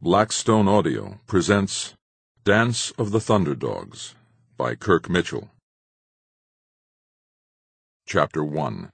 Blackstone Audio presents Dance of the Thunderdogs by Kirk Mitchell. Chapter 1.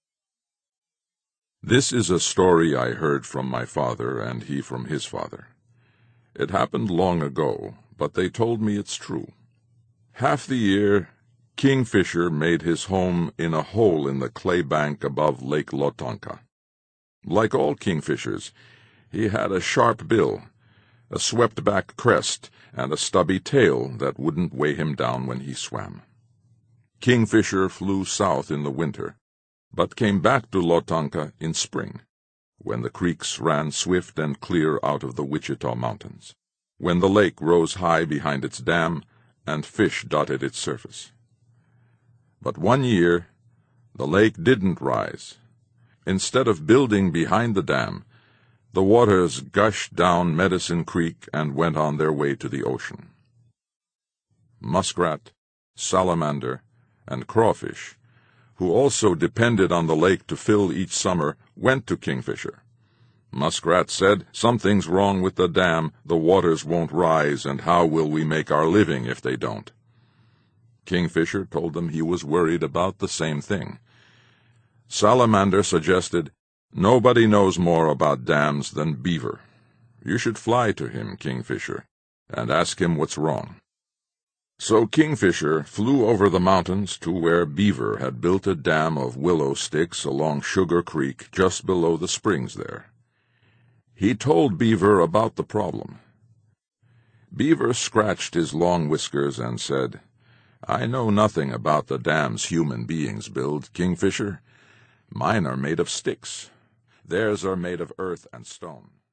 This is a story I heard from my father, and he from his father. It happened long ago, but they told me it's true. Half the year, Kingfisher made his home in a hole in the clay bank above Lake Lotonka. Like all kingfishers, he had a sharp bill, a swept-back crest, and a stubby tail that wouldn't weigh him down when he swam. Kingfisher flew south in the winter, but came back to Lotonka in spring, when the creeks ran swift and clear out of the Wichita Mountains, when the lake rose high behind its dam, and fish dotted its surface. But one year, the lake didn't rise. Instead of building behind the dam, the waters gushed down Medicine Creek and went on their way to the ocean. Muskrat, salamander, and crawfish, who also depended on the lake to fill each summer, went to Kingfisher. Muskrat said, "Something's wrong with the dam, the waters won't rise, and how will we make our living if they don't?" Kingfisher told them he was worried about the same thing. Salamander suggested, "Nobody knows more about dams than Beaver. You should fly to him, Kingfisher, and ask him what's wrong." So Kingfisher flew over the mountains to where Beaver had built a dam of willow sticks along Sugar Creek just below the springs there. He told Beaver about the problem. Beaver scratched his long whiskers and said, "I know nothing about the dams human beings build, Kingfisher. Mine are made of sticks. Theirs are made of earth and stone."